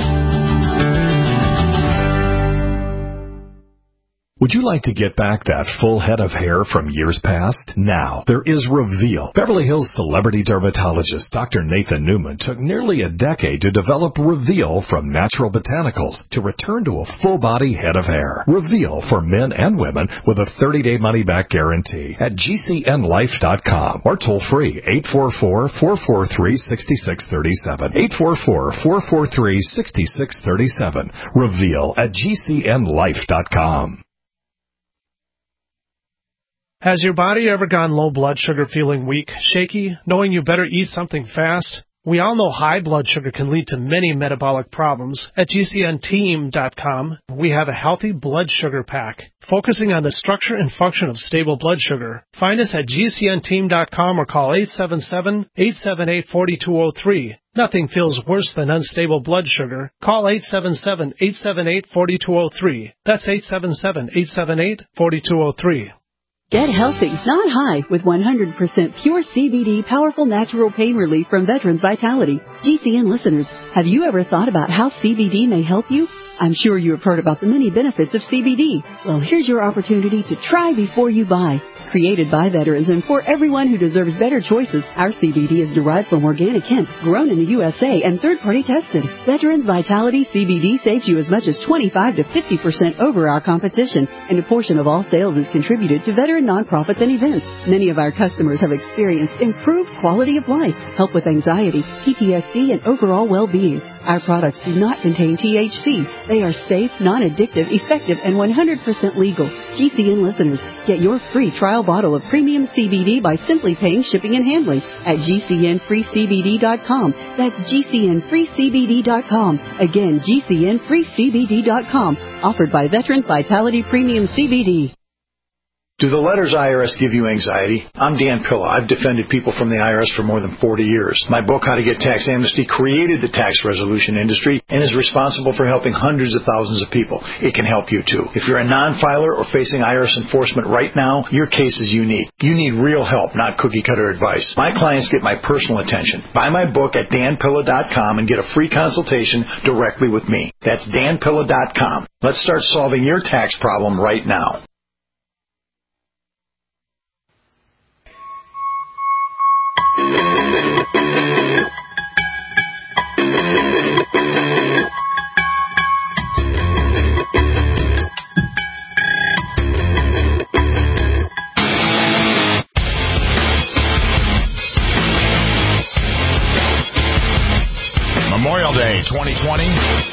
K: Would you like to get back that full head of hair from years past? Now, there is Reveal. Beverly Hills celebrity dermatologist Doctor Nathan Newman took nearly a decade to develop Reveal from natural botanicals to return to a full-body head of hair. Reveal for men and women with a thirty-day money-back guarantee at G C N life dot com or toll-free eight four four, four four three, six six three seven. eight four four, four four three, six six three seven. Reveal at G C N life dot com.
T: Has your body ever gone low blood sugar, feeling weak, shaky, knowing you better eat something fast? We all know high blood sugar can lead to many metabolic problems. At G C N team dot com, we have a healthy blood sugar pack, focusing on the structure and function of stable blood sugar. Find us at G C N team dot com or call eight seven seven, eight seven eight, four two zero three. Nothing feels worse than unstable blood sugar. Call eight seven seven, eight seven eight, four two zero three. That's eight seven seven, eight seven eight, four two zero three.
S: Get healthy, not high, with one hundred percent pure C B D powerful natural pain relief from Veterans Vitality. G C N listeners, have you ever thought about how C B D may help you? I'm sure you have heard about the many benefits of C B D. Well, here's your opportunity to try before you buy. Created by veterans and for everyone who deserves better choices, our C B D is derived from organic hemp, grown in the U S A and third-party tested. Veterans Vitality C B D saves you as much as twenty-five to fifty percent over our competition, and a portion of all sales is contributed to veteran nonprofits and events. Many of our customers have experienced improved quality of life, help with anxiety, P T S D, and overall well-being. Our products do not contain T H C. They are safe, non-addictive, effective, and one hundred percent legal. G C N listeners, get your free trial bottle of premium C B D by simply paying shipping and handling at G C N free C B D dot com. That's G C N free C B D dot com. Again, G C N free C B D dot com. Offered by Veterans Vitality Premium C B D.
U: Do the letters I R S give you anxiety? I'm Dan Pilla. I've defended people from the I R S for more than forty years. My book, How to Get Tax Amnesty, created the tax resolution industry and is responsible for helping hundreds of thousands of people. It can help you, too. If you're a non-filer or facing I R S enforcement right now, your case is unique. You need real help, not cookie-cutter advice. My clients get my personal attention. Buy my book at Dan Pilla dot com and get a free consultation directly with me. That's Dan Pilla dot com. Let's start solving your tax problem right now.
C: Memorial Day twenty twenty.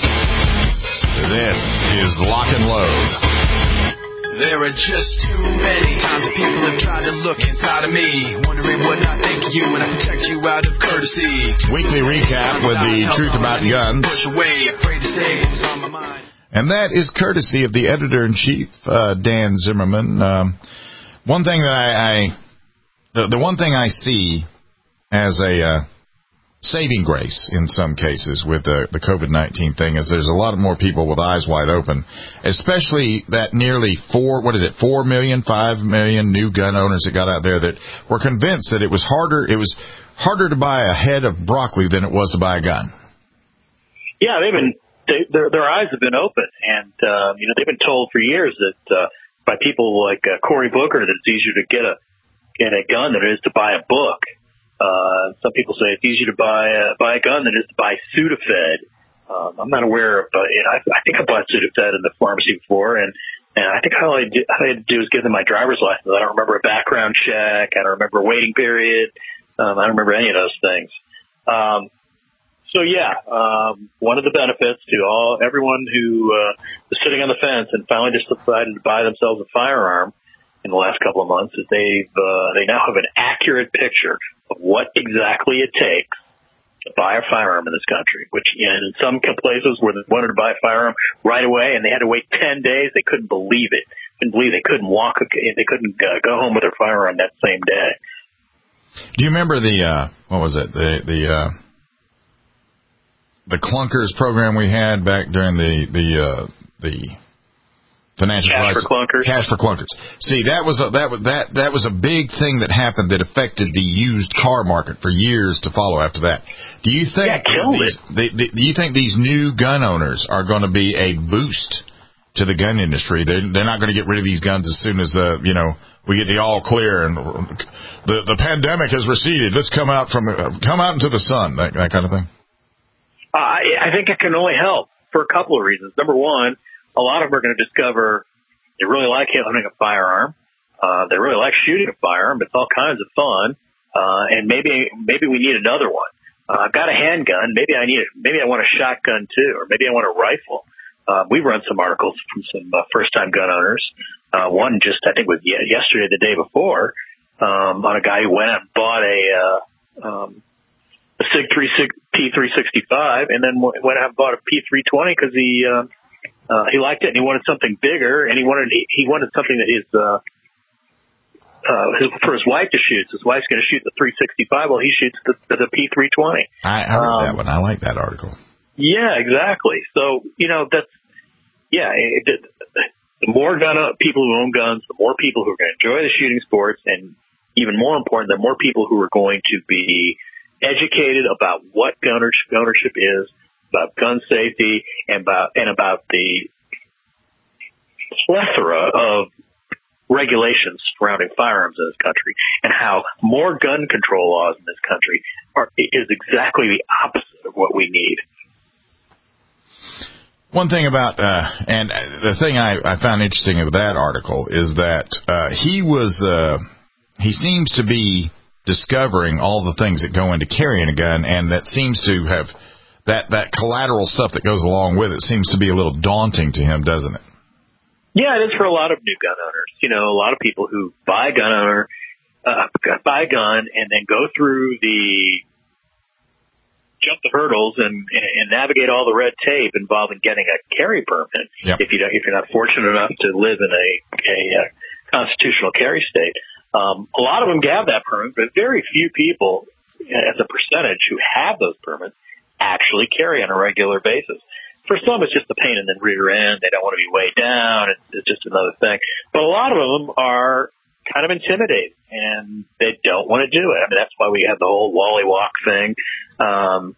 C: This is Lock and Load.
V: There are just too many times that people have tried to look inside of me, wondering what I think of you when I protect you out of courtesy.
C: Weekly recap with the truth about guns.
V: Push away, afraid to say what was on my mind.
C: And that is courtesy of the editor-in-chief, uh, Dan Zimmerman. Um, one thing that I, I the, the one thing I see as a uh, saving grace in some cases with the, the COVID nineteen thing is there's a lot more people with eyes wide open, especially that nearly four, what is it, four million, five million new gun owners that got out there that were convinced that it was harder, it was harder to buy a head of broccoli than it was to buy a gun.
E: Yeah, they've been, they, their, their eyes have been open, and, um, you know, they've been told for years that, uh, by people like uh, Cory Booker that it's easier to get a, get a gun than it is to buy a book. Uh, some people say it's easier to buy a, buy a gun than it is to buy Sudafed. Um, I'm not aware of, uh, you know, I, I think I bought Sudafed in the pharmacy before, and, and I think all I, did, all I had to do was give them my driver's license. I don't remember a background check. I don't remember a waiting period. Um, I don't remember any of those things. Um, so yeah, um, one of the benefits to all, everyone who, uh, was sitting on the fence and finally just decided to buy themselves a firearm in the last couple of months is they've, uh, they now have an accurate picture of what exactly it takes to buy a firearm in this country, which, you know, in some places where they wanted to buy a firearm right away and they had to wait ten days, they couldn't believe it. Couldn't believe they couldn't walk, they couldn't uh, go home with their firearm that same day.
C: Do you remember the, uh, what was it, the, the, uh, the Clunkers program we had back during the, the, uh, the, Financial
E: Cash
C: crisis.
E: for Clunkers.
C: Cash for Clunkers. See, that was a, that was that that was a big thing that happened that affected the used car market for years to follow after that. Do you think
E: yeah, killed
C: these,
E: it.
C: the, the, do you think these new gun owners are going to be a boost to the gun industry? They're they're not going to get rid of these guns as soon as uh, you know we get the all clear and the the pandemic has receded. Let's come out from uh, come out into the sun. That that kind of thing.
E: Uh, I, I think it can only help for a couple of reasons. Number one, a lot of them are going to discover they really like owning a firearm. Uh, they really like shooting a firearm. It's all kinds of fun. Uh, and maybe, maybe we need another one. Uh, I've got a handgun. Maybe I need, a, maybe I want a shotgun too, or maybe I want a rifle. Uh, we've run some articles from some uh, first time gun owners. Uh, one just, I think was yesterday, the day before, um, on a guy who went out and bought a, uh, um, a Sig P three sixty-five and then went out and bought a P three twenty because he, uh, Uh, he liked it and he wanted something bigger and he wanted, he, he wanted something that his, uh, uh, his, for his wife to shoot. His wife's going to shoot the three sixty-five while he shoots the, the, the P three twenty.
C: I, I read
E: um,
C: that one. I like that article.
E: Yeah, exactly. So, you know, that's, yeah, it, it, the more gun, people who own guns, the more people who are going to enjoy the shooting sports, and even more important, the more people who are going to be educated about what gun ownership is, about gun safety, and about and about the plethora of regulations surrounding firearms in this country, and how more gun control laws in this country are is exactly the opposite of what we need.
C: One thing about, uh, and the thing I, I found interesting with that article is that uh, he was, uh, he seems to be discovering all the things that go into carrying a gun, and that seems to have, that, that collateral stuff that goes along with it seems to be a little daunting to him, doesn't it?
E: Yeah, it is for a lot of new gun owners. You know, a lot of people who buy a gun owner, uh, buy a gun and then go through the, jump the hurdles and, and navigate all the red tape involved in getting a carry permit.
C: Yep.
E: If you don't, if you're not fortunate enough to live in a, a, a constitutional carry state, um, a lot of them have that permit, but very few people, as a percentage, who have those permits actually carry on a regular basis. For some, it's just a pain in the rear end. They don't want to be weighed down. It's, it's just another thing. But a lot of them are kind of intimidated, and they don't want to do it. I mean, that's why we have the whole Wally Walk thing, um,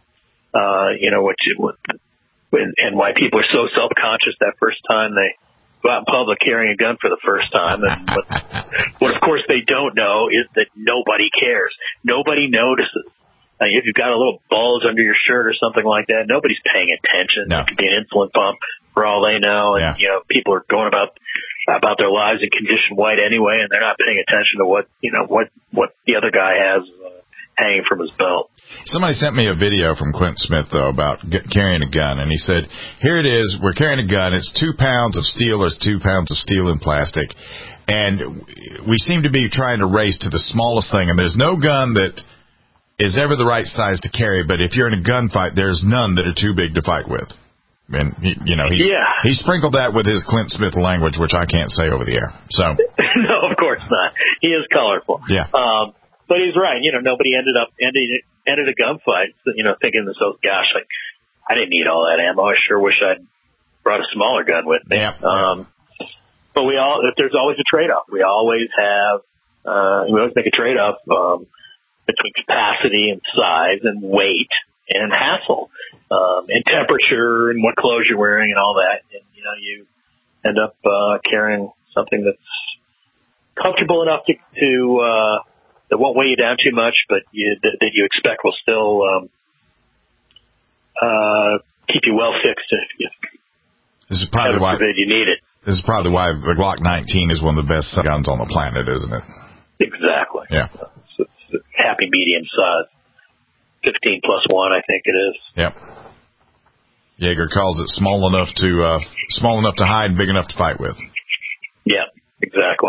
E: uh, you know, which, and, and why people are so self-conscious that first time they go out in public carrying a gun for the first time. And what, what, of course, they don't know is that nobody cares. Nobody notices. Uh, if you've got a little bulge under your shirt or something like that, nobody's paying attention.
C: No.
E: It could be an insulin pump for all they know. And,
C: Yeah.
E: you know, people are going about about their lives in condition white anyway, and they're not paying attention to what, you know, what, what the other guy has uh, hanging from his belt.
C: Somebody sent me a video from Clint Smith, though, about g- carrying a gun, and he said, here it is, we're carrying a gun, it's two pounds of steel, or it's two pounds of steel in plastic, and we seem to be trying to race to the smallest thing, and there's no gun that is ever the right size to carry, but if you're in a gunfight, there's none that are too big to fight with. And, he, you know, he,
E: yeah.
C: he sprinkled that with his Clint Smith language, which I can't say over the air. So
E: No, of course not. He is colorful.
C: Yeah.
E: Um, but he's right. You know, nobody ended up ended, ended a gunfight, you know, thinking to themselves, gosh, like, I didn't need all that ammo. I sure wish I'd brought a smaller gun with me.
C: Yeah.
E: Um, but we all, there's always a trade-off. We always have, uh, we always make a trade-off, um, between capacity and size and weight and hassle, um, and temperature and what clothes you're wearing and all that. And, you know, you end up, uh, carrying something that's comfortable enough to, to, uh, that won't weigh you down too much, but you, that, that you expect will still, um, uh, keep you well fixed if, if
C: this is probably why
E: you need it.
C: This is probably why the Glock nineteen is one of the best guns on the planet, isn't it?
E: Exactly.
C: Yeah.
E: It's, it's happy medium size. fifteen plus one, I think it is.
C: Yep. Jaeger calls it small enough to uh, small enough to hide, big enough to fight with.
E: Yeah, exactly.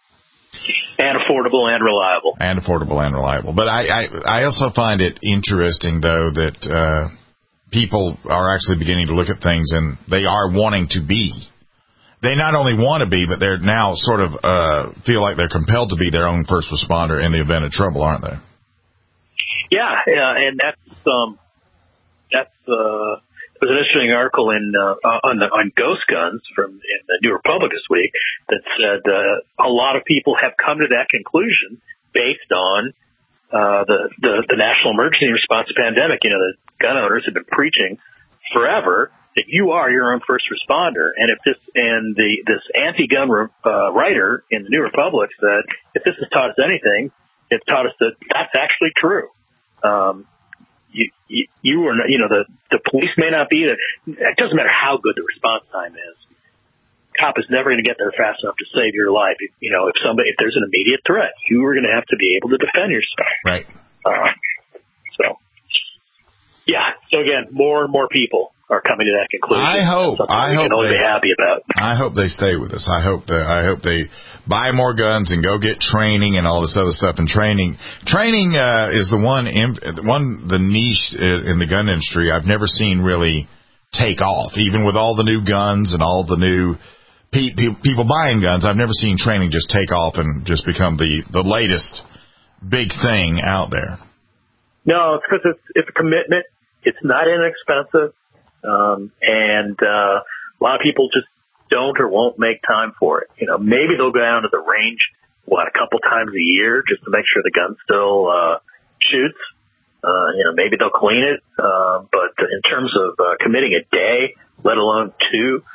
E: And affordable and reliable.
C: And affordable and reliable. But I, I, I also find it interesting, though, that uh, people are actually beginning to look at things and they are wanting to be. They not only want to be, but they're now sort of uh, feel like they're compelled to be their own first responder in the event of trouble, aren't they?
E: Yeah, yeah, and that's um, that's uh, there was an interesting article in uh, on the, on ghost guns from in the New Republic this week that said uh, a lot of people have come to that conclusion based on uh, the, the the national emergency response to pandemic. You know, the gun owners have been preaching forever that you are your own first responder, and if this and the this anti-gun uh, writer in the New Republic said if this has taught us anything, it's taught us that that's actually true. Um, you, you, you are not, you know, the, the police may not be the, it doesn't matter how good the response time is. Cop is never going to get there fast enough to save your life. If, you know, if somebody, if there's an immediate threat, you are going to have to be able to defend yourself.
C: Right.
E: Uh, so, yeah. So again, more and more people are coming to that conclusion.
C: I hope. I
E: we
C: hope
E: can only
C: they,
E: be happy about.
C: I hope they stay with us. I hope that. I hope they buy more guns and go get training and all this other stuff. And training, training uh, is the one, one the niche in the gun industry I've never seen really take off. Even with all the new guns and all the new pe- pe- people buying guns, I've never seen training just take off and just become the the latest big thing out there.
E: No, it's because it's it's a commitment. It's not inexpensive. Um, and, uh, a lot of people just don't or won't make time for it. You know, maybe they'll go down to the range, what, a couple times a year just to make sure the gun still, uh, shoots. Uh, you know, maybe they'll clean it. Uh, but in terms of, uh, committing a day, let alone two,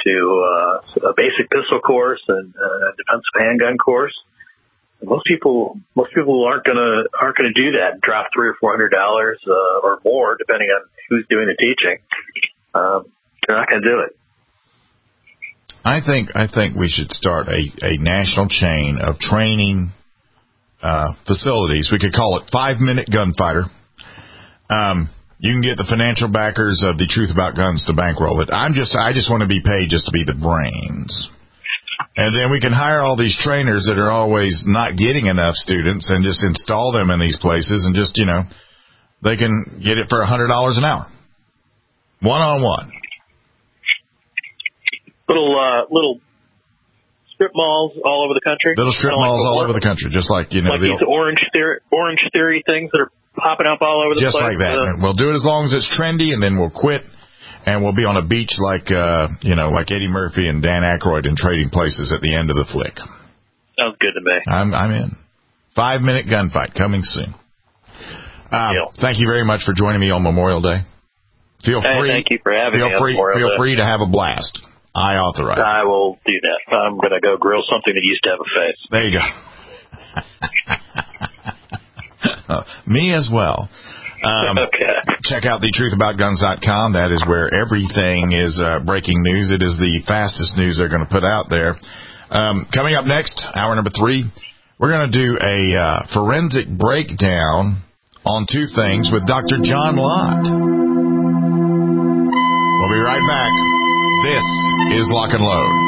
E: to uh, a basic pistol course and a defensive handgun course. Most people, most people aren't gonna aren't gonna do that and drop three or four hundred dollars uh, or more, depending on who's doing the teaching. Um, they're not gonna do it.
C: I think I think we should start a, a national chain of training uh, facilities. We could call it Five Minute Gunfighter. Um, you can get the financial backers of the Truth About Guns to bankroll it. I'm just I just want to be paid just to be the brains. And then we can hire all these trainers that are always not getting enough students and just install them in these places and just, you know, they can get it for one hundred dollars an hour. One-on-one.
E: Little, uh, little strip malls all over the country.
C: Little strip malls
E: like
C: all over the country, just like, you know.
E: Like these Orange Theory, Orange Theory things that are popping up all over the
C: just
E: place.
C: Just like that.
E: Uh,
C: And we'll do it as long as it's trendy, and then we'll quit. And we'll be on a beach like, uh, you know, like Eddie Murphy and Dan Aykroyd in Trading Places at the end of the flick.
E: Sounds good to me.
C: I'm, I'm in. Five Minute Gunfight coming soon. Um, thank you very much for joining me on Memorial Day. Feel
E: hey,
C: free.
E: Thank you for having
C: feel
E: me.
C: Free,
E: on
C: feel
E: Day.
C: free to have a blast. I authorize.
E: I will do that. I'm going to go grill something that used to have a face.
C: There you go. uh, me as well. Um, okay. Check out the truth about guns dot com. That is where everything is uh, breaking news. It is the fastest news they're going to put out there. Um, coming up next, hour number three, we're going to do a uh, forensic breakdown on two things with Doctor John Lott. We'll be right back. This is Lock and Load.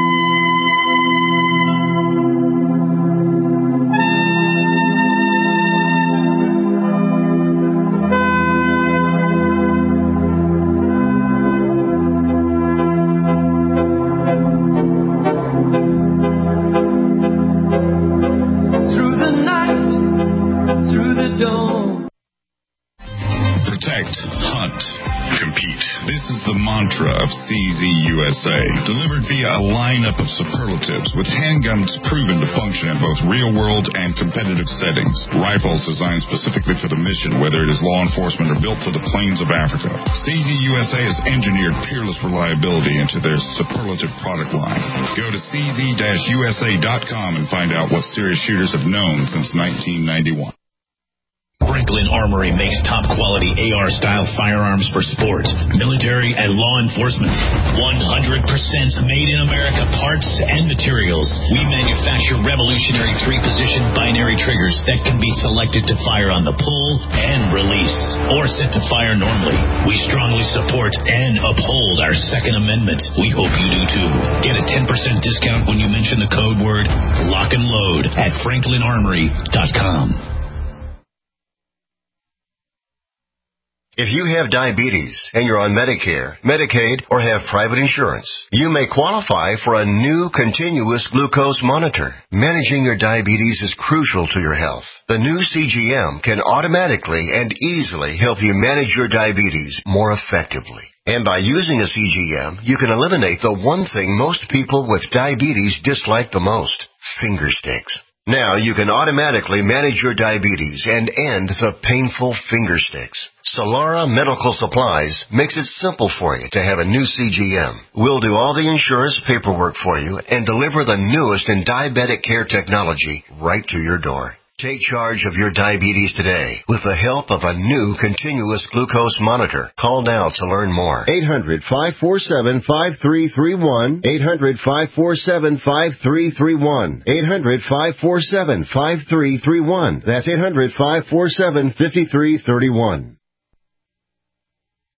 F: Of C Z U S A, delivered via a lineup of superlatives with handguns proven to function in both real-world and competitive settings. Rifles designed specifically for the mission, whether it is law enforcement or built for the plains of Africa. C Z U S A has engineered peerless reliability into their superlative product line. Go to C Z U S A dot com and find out what serious shooters have known since nineteen ninety-one.
A: Franklin Armory makes top-quality A R-style firearms for sports, military, and law enforcement. one hundred percent made in America parts and materials. We manufacture revolutionary three-position binary triggers that can be selected to fire on the pull and release, or set to fire normally. We strongly support and uphold our Second Amendment. We hope you do too. Get a ten percent discount when you mention the code word Lock and Load at franklin armory dot com.
B: If you have diabetes and you're on Medicare, Medicaid, or have private insurance, you may qualify for a new continuous glucose monitor. Managing your diabetes is crucial to your health. The new C G M can automatically and easily help you manage your diabetes more effectively. And by using a C G M, you can eliminate the one thing most people with diabetes dislike the most: finger sticks. Now you can automatically manage your diabetes and end the painful finger sticks. Solara Medical Supplies makes it simple for you to have a new C G M. We'll do all the insurance paperwork for you and deliver the newest in diabetic care technology right to your door. Take charge of your diabetes today with the help of a new continuous glucose monitor. Call now to learn more.
W: eight hundred, five four seven, five three three one. eight hundred, five four seven, five three three one. eight hundred, five four seven, five three three one. That's eight hundred, five four seven, five three three one.